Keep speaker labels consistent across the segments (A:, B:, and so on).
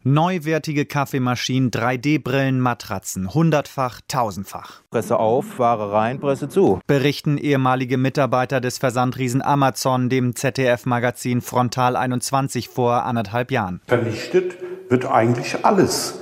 A: Neuwertige Kaffeemaschinen, 3D-Brillen, Matratzen, 100-fach, 1000-fach.
B: Presse auf, Ware rein, Presse zu.
A: Berichten ehemalige Mitarbeiter des Versandriesen Amazon dem ZDF-Magazin Frontal 21 vor 1,5 Jahren.
C: Vernichtet wird eigentlich alles,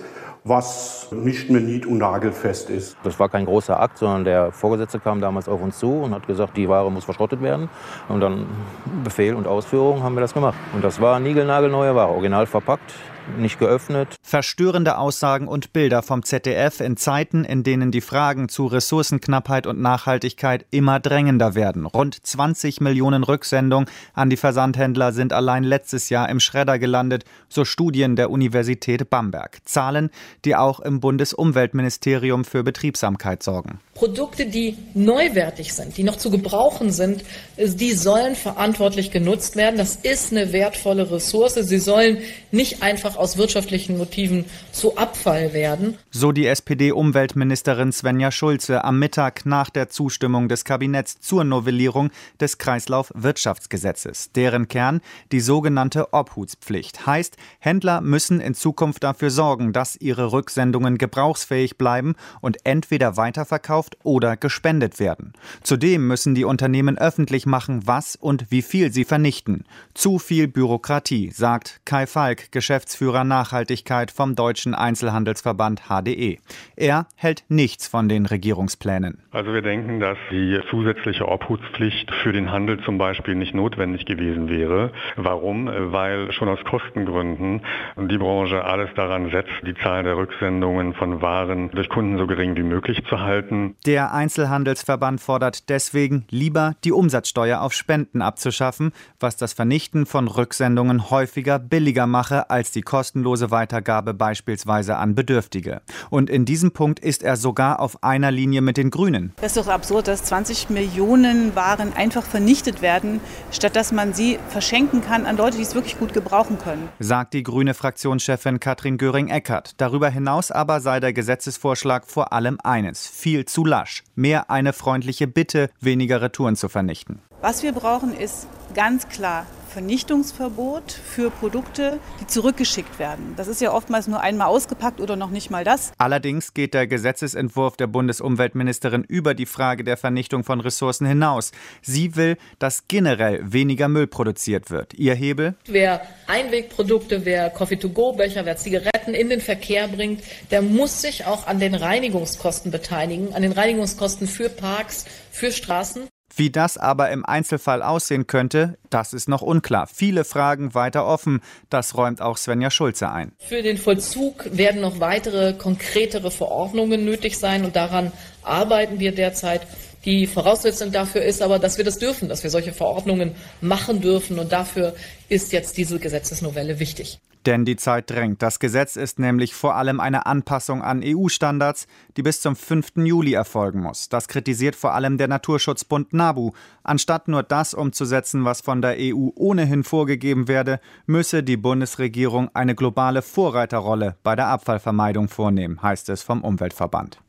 C: was nicht mehr nied- und nagelfest ist.
B: Das war kein großer Akt, sondern der Vorgesetzte kam damals auf uns zu und hat gesagt, die Ware muss verschrottet werden. Und dann Befehl und Ausführung haben wir das gemacht. Und das war niegelnagelneue Ware, original verpackt, nicht geöffnet.
A: Verstörende Aussagen und Bilder vom ZDF in Zeiten, in denen die Fragen zu Ressourcenknappheit und Nachhaltigkeit immer drängender werden. Rund 20 Millionen Rücksendungen an die Versandhändler sind allein letztes Jahr im Schredder gelandet, so Studien der Universität Bamberg. Zahlen, die auch im Bundesumweltministerium für Betriebsamkeit sorgen.
D: Produkte, die neuwertig sind, die noch zu gebrauchen sind, die sollen verantwortlich genutzt werden. Das ist eine wertvolle Ressource. Sie sollen nicht einfach aus wirtschaftlichen Motiven zu Abfall werden.
A: So die SPD-Umweltministerin Svenja Schulze am Mittag nach der Zustimmung des Kabinetts zur Novellierung des Kreislaufwirtschaftsgesetzes. Deren Kern die sogenannte Obhutspflicht. Heißt, Händler müssen in Zukunft dafür sorgen, dass ihre Rücksendungen gebrauchsfähig bleiben und entweder weiterverkauft oder gespendet werden. Zudem müssen die Unternehmen öffentlich machen, was und wie viel sie vernichten. Zu viel Bürokratie, sagt Kai Falk, Geschäftsführer Nachhaltigkeit vom Deutschen Einzelhandelsverband HDE. Er hält nichts von den Regierungsplänen.
E: Also wir denken, dass die zusätzliche Obhutspflicht für den Handel zum Beispiel nicht notwendig gewesen wäre. Warum? Weil schon aus Kostengründen die Branche alles daran setzt, die Zahl der Rücksendungen von Waren durch Kunden so gering wie möglich zu halten.
A: Der Einzelhandelsverband fordert deswegen, lieber die Umsatzsteuer auf Spenden abzuschaffen, was das Vernichten von Rücksendungen häufiger billiger mache als die kostenlose Weitergabe beispielsweise an Bedürftige. Und in diesem Punkt ist er sogar auf einer Linie mit den Grünen.
F: Das ist doch absurd, dass 20 Millionen Waren einfach vernichtet werden, statt dass man sie verschenken kann an Leute, die es wirklich gut gebrauchen können.
A: Sagt die grüne Fraktionschefin Katrin Göring-Eckardt. Darüber hinaus aber sei der Gesetzesvorschlag vor allem eines: viel zu lasch. Mehr eine freundliche Bitte, weniger Retouren zu vernichten.
F: Was wir brauchen, ist ganz klar Vernichtungsverbot für Produkte, die zurückgeschickt werden. Das ist ja oftmals nur einmal ausgepackt oder noch nicht mal das.
A: Allerdings geht der Gesetzesentwurf der Bundesumweltministerin über die Frage der Vernichtung von Ressourcen hinaus. Sie will, dass generell weniger Müll produziert wird. Ihr Hebel?
D: Wer Einwegprodukte, wer Coffee-to-go-Becher, wer Zigaretten in den Verkehr bringt, der muss sich auch an den Reinigungskosten beteiligen, an den Reinigungskosten für Parks, für Straßen.
A: Wie das aber im Einzelfall aussehen könnte, das ist noch unklar. Viele Fragen weiter offen, das räumt auch Svenja Schulze ein.
D: Für den Vollzug werden noch weitere, konkretere Verordnungen nötig sein und daran arbeiten wir derzeit. Die Voraussetzung dafür ist aber, dass wir das dürfen, dass wir solche Verordnungen machen dürfen und dafür ist jetzt diese Gesetzesnovelle wichtig.
A: Denn die Zeit drängt. Das Gesetz ist nämlich vor allem eine Anpassung an EU-Standards, die bis zum 5. Juli erfolgen muss. Das kritisiert vor allem der Naturschutzbund NABU. Anstatt nur das umzusetzen, was von der EU ohnehin vorgegeben werde, müsse die Bundesregierung eine globale Vorreiterrolle bei der Abfallvermeidung vornehmen, heißt es vom Umweltverband.